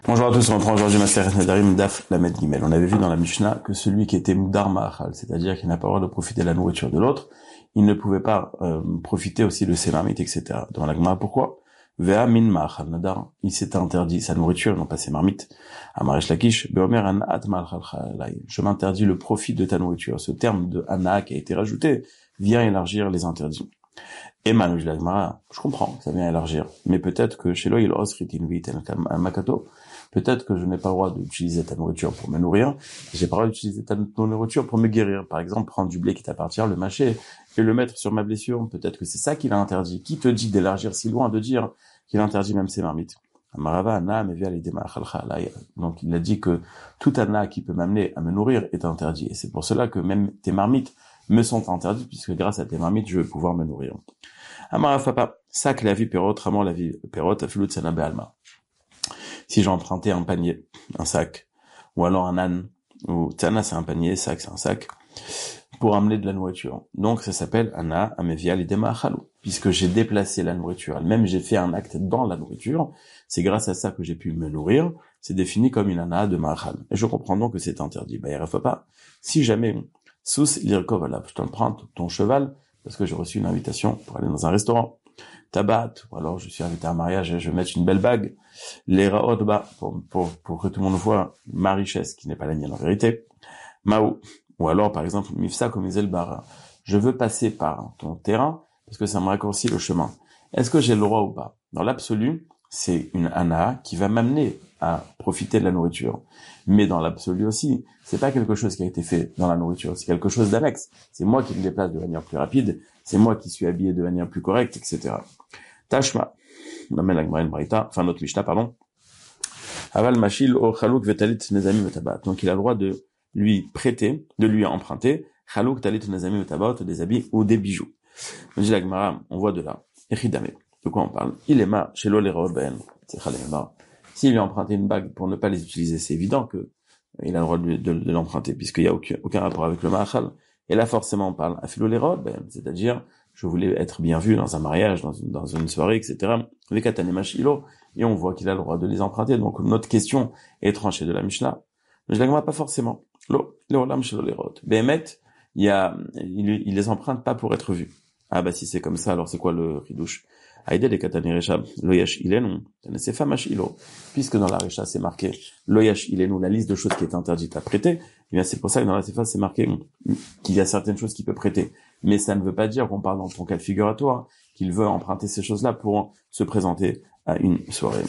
Bonjour à tous, on reprend aujourd'hui Maseret Nedarim Daf Lamed Gimel. On avait vu dans la Mishnah que celui qui était Moudar Ma'achal, c'est-à-dire qu'il n'a pas le droit de profiter de la nourriture de l'autre, il ne pouvait pas profiter aussi de ses marmites, etc. Dans la Gemara, pourquoi? Vea min Ma'achal Nadar, il s'était interdit sa nourriture, non pas ses marmites. Amaresh Lakish, Beomer Ana'at Ma'achal Chalai, je m'interdis le profit de ta nourriture. Ce terme de Ana qui a été rajouté vient élargir les interdits. Et Manouj la Gemara, je comprends, ça vient élargir. Mais peut-être que chez lui, il osritin vitel makato. Peut-être que je n'ai pas le droit d'utiliser ta nourriture pour me nourrir, j'ai pas le droit d'utiliser ton nourriture pour me guérir. Par exemple, prendre du blé qui t'appartient, le mâcher et le mettre sur ma blessure. Peut-être que c'est ça qu'il a interdit. Qui te dit d'élargir si loin, de dire qu'il interdit même ses marmites? Amarava Anna me via les Donc il a dit que tout Anna qui peut m'amener à me nourrir est interdit. Et c'est pour cela que même tes marmites me sont interdites, puisque grâce à tes marmites, je vais pouvoir me nourrir. Amarafapa, sac la vie perrotte, ramant la vie perrotte, afilut sana be'alma. Si j'ai emprunté un panier, un sac, ou alors un âne, ou tana c'est un panier, sac c'est un sac, pour amener de la nourriture. Donc ça s'appelle Ana Amevia Lidema Chalou. Puisque j'ai déplacé la nourriture, elle-même j'ai fait un acte dans la nourriture, c'est grâce à ça que j'ai pu me nourrir, c'est défini comme une Ana de Ma'achal. Et je comprends donc que c'est interdit. Bah, il pas. Si jamais, sous l'irkov alab, je t'emprunte ton cheval, parce que j'ai reçu une invitation pour aller dans un restaurant, tabat, ou alors je suis invité à un mariage et je vais mettre une belle bague, les raot bas, pour que tout le monde voit ma richesse, qui n'est pas la mienne en vérité, maou, ou alors par exemple, mifsa comme le bar, je veux passer par ton terrain, parce que ça me raccourcit le chemin. Est-ce que j'ai le droit ou pas? Dans l'absolu, c'est une ana qui va m'amener à profiter de la nourriture. Mais dans l'absolu aussi, c'est pas quelque chose qui a été fait dans la nourriture, c'est quelque chose d'annexe. C'est moi qui me déplace de manière plus rapide, c'est moi qui suis habillé de manière plus correcte, etc. Tashma, on amène la Gemara Braïta, enfin notre Mishnah, pardon. Aval machil o chalouk vetalit nezami vetabat. Donc il a le droit de lui prêter, de lui emprunter, chalouk talit nezami vetabat, des habits ou des bijoux. On dit la Gemara, on voit de là. Echidame. De quoi on parle? Il est ma chez l'oleraot ben. C'est chaléma. S'il lui a emprunté une bague pour ne pas les utiliser, c'est évident que il a le droit de l'emprunter, puisqu'il n'y a aucun rapport avec le ma'achal. Et là, forcément, on parle afilolérod, ben, c'est-à-dire, je voulais être bien vu dans un mariage, dans une soirée, etc. Les katanemashilo, et on voit qu'il a le droit de les emprunter. Donc, notre question est tranchée de la Mishnah. Mais je la pas forcément. L'olam shilolérod. Behemet, il les emprunte pas pour être vu. Ah, bah, si c'est comme ça, alors c'est quoi le ridouche? Aïdé les kataneresha, loyash ilenu, c'est famash ilo. Puisque dans la Recha, c'est marqué, loyash ilenu, la liste de choses qui est interdite à prêter, eh bien, c'est pour ça que dans la Sefa, c'est marqué qu'il y a certaines choses qu'il peut prêter. Mais ça ne veut pas dire qu'on parle dans ton cas de figure à toi, qu'il veut emprunter ces choses-là pour se présenter à une soirée.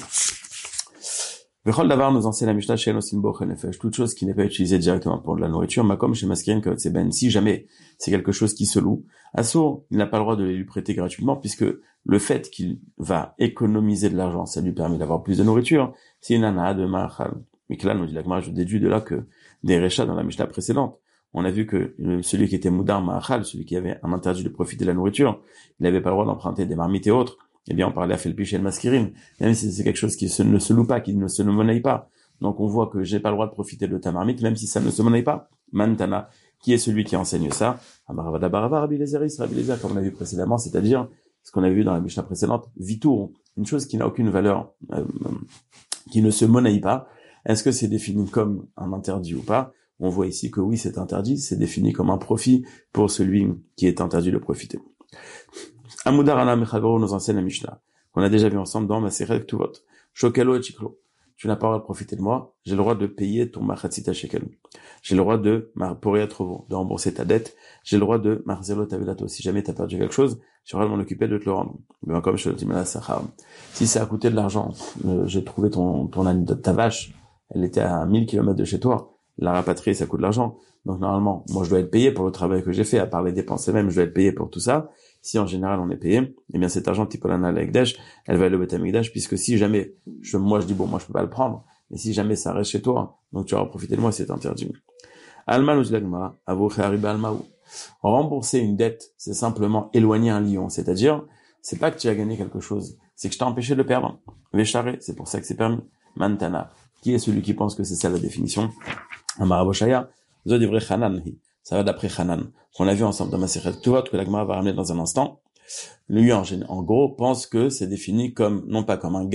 Vechol davar nous enseigne la Mishnah chez Nosin Boch Nefesh, toute chose qui n'est pas utilisée directement pour de la nourriture, mais comme chez Maskin que c'est ben, si jamais c'est quelque chose qui se loue, Assour, il n'a pas le droit de les lui prêter gratuitement, puisque le fait qu'il va économiser de l'argent, ça lui permet d'avoir plus de nourriture, c'est une ana de ma'achal. Mais que là, nous dit la Gemara, je déduis de là que des réchats dans la Mishnah précédente, on a vu que celui qui était moudar ma'achal, celui qui avait un interdit de profiter de la nourriture, il n'avait pas le droit d'emprunter des marmites et autres. Eh bien, on parlait à Felpiche et le masquerine, même si c'est quelque chose qui ne se loue pas, qui ne se monnaie pas. Donc, on voit que j'ai pas le droit de profiter de ta marmite, même si ça ne se monnaie pas. Mantana, qui est celui qui enseigne ça? Amaravada barava, Rabbi Lézer, comme on a vu précédemment, c'est-à-dire, ce qu'on a vu dans la Mishnah précédente, vitour, une chose qui n'a aucune valeur, qui ne se monnaie pas. Est-ce que c'est défini comme un interdit ou pas? On voit ici que oui, c'est interdit, c'est défini comme un profit pour celui qui est interdit de profiter. Amoudar Ana Mechavoro nous enseigne la Mishnah, qu'on a déjà vu ensemble dans Maseret Ktuvot. Shokelo et Chiklo. Tu n'as pas le droit de profiter de moi, j'ai le droit de payer ton machatzita shekel. J'ai le droit de de rembourser ta dette. J'ai le droit de marzelo tavedato. Si jamais t'as perdu quelque chose, j'aurai à m'en occuper de te le rendre. Mais comme je te le dis, si ça a coûté de l'argent, j'ai trouvé ta vache, elle était à 1000 km de chez toi, la rapatrier, ça coûte de l'argent. Donc normalement, moi je dois être payé pour le travail que j'ai fait, à part les dépenses elles-mêmes, je dois être payé pour tout ça. Si en général on est payé, eh bien cet argent tipolana l'Ekdesh, elle va aller au Beth Amikdash, puisque si jamais, moi je dis bon, moi je peux pas le prendre, mais si jamais ça reste chez toi, donc tu auras profité de moi, c'est interdit. Alma nous lagma, almaou. Rembourser une dette, c'est simplement éloigner un lion, c'est-à-dire, c'est pas que tu as gagné quelque chose, c'est que je t'ai empêché de le perdre. Vécharé, c'est pour ça que c'est permis. Mantana, qui est celui qui pense que c'est ça la définition? Amaraboshaya, Zodivre Hananhi. Ça va d'après Hanan, qu'on a vu ensemble dans ma série Ktuvot, que la Gemara va ramener dans un instant. Lui, en gros, pense que c'est défini comme, non pas comme un gain,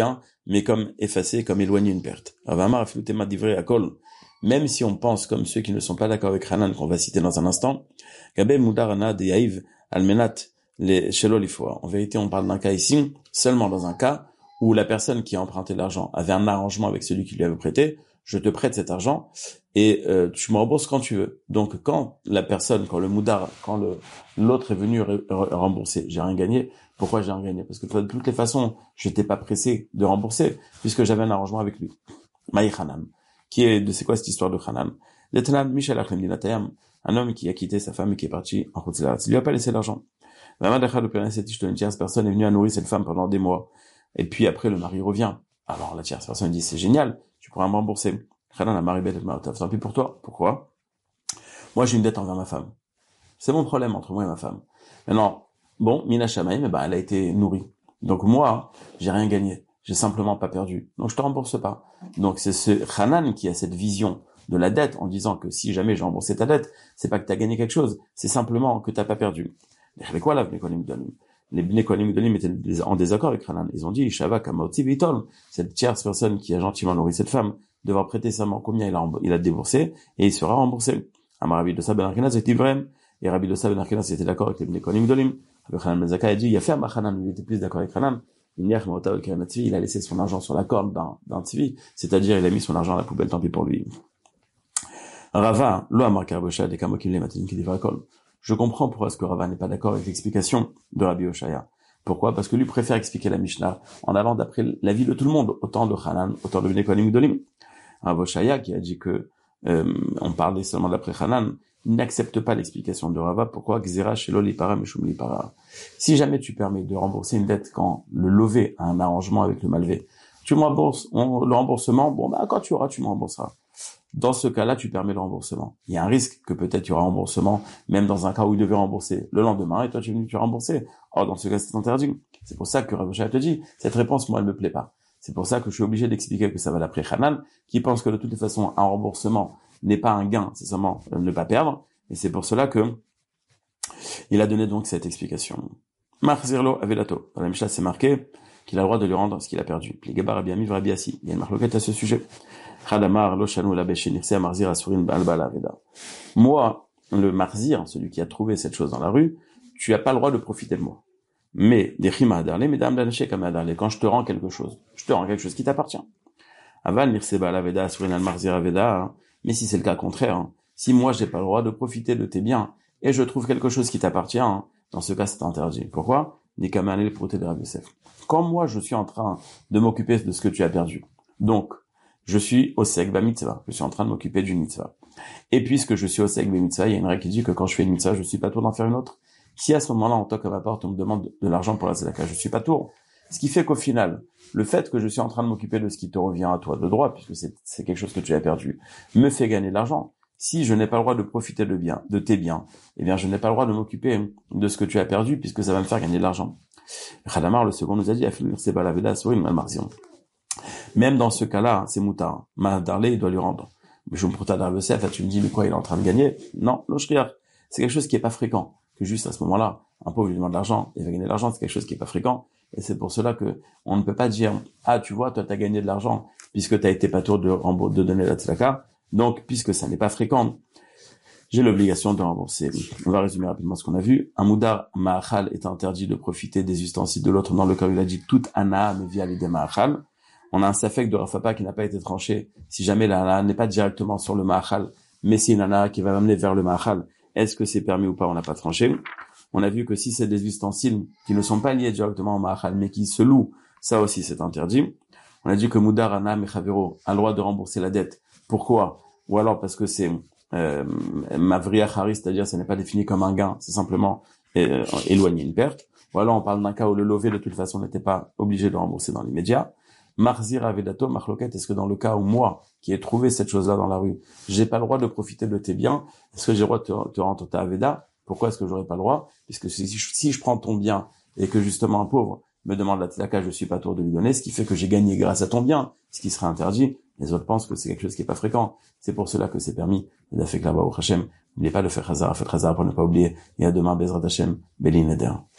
mais comme effacer, comme éloigner une perte. Rav Amar afilu tema divrei akol. Même si on pense comme ceux qui ne sont pas d'accord avec Hanan, qu'on va citer dans un instant, Gabé Moudarana de Yaïv Almenat les Shelo Lifoa. En vérité, on parle d'un cas ici, seulement dans un cas où la personne qui a emprunté l'argent avait un arrangement avec celui qui lui avait prêté. Je te prête cet argent et tu me rembourses quand tu veux. Donc quand la personne, quand le moudar, quand l'autre est venu rembourser, j'ai rien gagné. Pourquoi j'ai rien gagné? Parce que de toutes les façons, je n'étais pas pressé de rembourser puisque j'avais un arrangement avec lui. Maï Hanan, c'est quoi cette histoire de Hanan? Un homme qui a quitté sa femme et qui est parti en route, il lui a pas laissé l'argent. Une tierce personne est venue à nourrir cette femme pendant des mois. Et puis après, le mari revient. Alors la tierce personne dit, c'est génial, tu pourras me rembourser. Tant pis pour toi. Pourquoi? Moi, j'ai une dette envers ma femme. C'est mon problème entre moi et ma femme. Maintenant, bon, Mina Shamaim, elle a été nourrie. Donc moi, j'ai rien gagné. J'ai simplement pas perdu. Donc je te rembourse pas. Donc c'est ce Hanan qui a cette vision de la dette en disant que si jamais j'ai remboursé ta dette, c'est pas que tu as gagné quelque chose, c'est simplement que t'as pas perdu. Les Bnei Kohanim Gdolim étaient en désaccord avec Hanan. Ils ont dit, Shava Kamoti Vitol, cette tierce personne qui a gentiment nourri cette femme, devra prêter serment combien il a déboursé, et il sera remboursé. Amar Rabbi Dosa ben Arkenas était Ivrem, et Rabbi Dosa ben Arkenas était d'accord avec les Bnei Kohanim Gdolim. Hanan ben Zakkai a dit, il a fait Hanan, il était plus d'accord avec Hanan. Il a laissé son argent sur la corde d'un tzvi, c'est-à-dire il a mis son argent à la poubelle, tant pis pour lui. Rava, lo amar karbosha de kamokim le matin qui dit vakol. Je comprends pourquoi est-ce que Rava n'est pas d'accord avec l'explication de Rabbi Oshaya. Pourquoi? Parce que lui préfère expliquer la Mishnah en allant d'après l'avis de tout le monde, autant de Hanan, autant de Bnei Kohanim Gdolim. Rabbi Oshaya qui a dit que on parlait seulement d'après Hanan, il n'accepte pas l'explication de Rava. Pourquoi? Gzera shelo lipara meshum lipara. Si jamais tu permets de rembourser une dette quand le levé a un arrangement avec le malvé, tu me rembourses, le remboursement, quand tu auras, tu me rembourseras. Dans ce cas-là, tu permets le remboursement. Il y a un risque que peut-être il y aura remboursement, même dans un cas où il devait rembourser le lendemain, et toi tu es venu te rembourser. Or, dans ce cas, c'est interdit. C'est pour ça que Rav Oshaya te dit, cette réponse, moi, elle me plaît pas. C'est pour ça que je suis obligé d'expliquer que ça va d'après Hanan, qui pense que de toutes les façons, un remboursement n'est pas un gain, c'est seulement ne pas perdre. Et c'est pour cela que il a donné donc cette explication. Marzirlo Avelato. Dans la Mishnah, c'est marqué qu'il a le droit de lui rendre ce qu'il a perdu. Il y a une marloquette à ce sujet. Moi, le marzir, celui qui a trouvé cette chose dans la rue, tu n'as pas le droit de profiter de moi. Mais, des chima adarle, mesdames d'anché comme adarle, quand je te rends quelque chose qui t'appartient. Aval nirseba la veda, surin al marzir aveda, mais si c'est le cas contraire, si moi j'ai pas le droit de profiter de tes biens, et je trouve quelque chose qui t'appartient, dans ce cas c'est interdit. Pourquoi? Des kamanel proté de Rav Yosef. Quand moi je suis en train de m'occuper de ce que tu as perdu, donc, je suis osek ba mitzvah. Je suis en train de m'occuper d'une mitzvah. Et puisque je suis osek ba mitzvah, il y a une règle qui dit que quand je fais une mitzvah, je suis pas tour d'en faire une autre. Si à ce moment-là, on toque à ma porte, on me demande de l'argent pour la tzedaka, je suis pas tour. Ce qui fait qu'au final, le fait que je suis en train de m'occuper de ce qui te revient à toi de droit, puisque c'est quelque chose que tu as perdu, me fait gagner de l'argent. Si je n'ai pas le droit de profiter de tes biens, eh bien, je n'ai pas le droit de m'occuper de ce que tu as perdu, puisque ça va me faire gagner de l'argent. Khadamar, le second, nous a dit, c'est pas la veda, sur une malmarzion. Même dans ce cas-là, c'est moutard. Madarlé, il doit lui rendre. Mais je me protège d'Rav Yosef, tu me dis, mais quoi, il est en train de gagner? Non, l'oshriar. C'est quelque chose qui est pas fréquent. Que juste à ce moment-là, un pauvre lui demande de l'argent, il va gagner de l'argent, c'est quelque chose qui est pas fréquent. Et c'est pour cela que on ne peut pas dire, tu vois, toi, t'as gagné de l'argent, puisque t'as été pas tour de donner la tzedaka. Donc, puisque ça n'est pas fréquent, j'ai l'obligation de rembourser. On va résumer rapidement ce qu'on a vu. Un moudar ma'achal est interdit de profiter des ustensiles de l'autre dans le cas où il a dit toute ana me via l'idée ma'achal. On a un safek de Rafapa qui n'a pas été tranché. Si jamais la ana n'est pas directement sur le ma'achal, mais c'est une ana qui va m'amener vers le ma'achal, est-ce que c'est permis ou pas? On n'a pas tranché. On a vu que si c'est des ustensiles qui ne sont pas liés directement au ma'achal, mais qui se louent, ça aussi c'est interdit. On a dit que moudar ana mechavero a le droit de rembourser la dette. Pourquoi? Ou alors parce que c'est mavriya chari, c'est-à-dire ça n'est pas défini comme un gain, c'est simplement éloigner une perte. Ou alors on parle d'un cas où le lové de toute façon n'était pas obligé de rembourser dans l'immédiat. Marzir avedato, marloquette, est-ce que dans le cas où moi, qui ai trouvé cette chose-là dans la rue, j'ai pas le droit de profiter de tes biens, est-ce que j'ai le droit de te rendre ta aveda? Pourquoi est-ce que j'aurais pas le droit? Puisque si je prends ton bien et que justement un pauvre me demande la tzedaka, je suis pas tour de lui donner, ce qui fait que j'ai gagné grâce à ton bien, ce qui serait interdit. Les autres pensent que c'est quelque chose qui est pas fréquent. C'est pour cela que c'est permis. Il a fait que là-bas au Hachem, n'oubliez pas de faire Chazar, faites Chazar pour ne pas oublier. Et à demain, Bezrat Hashem, Beli Neder.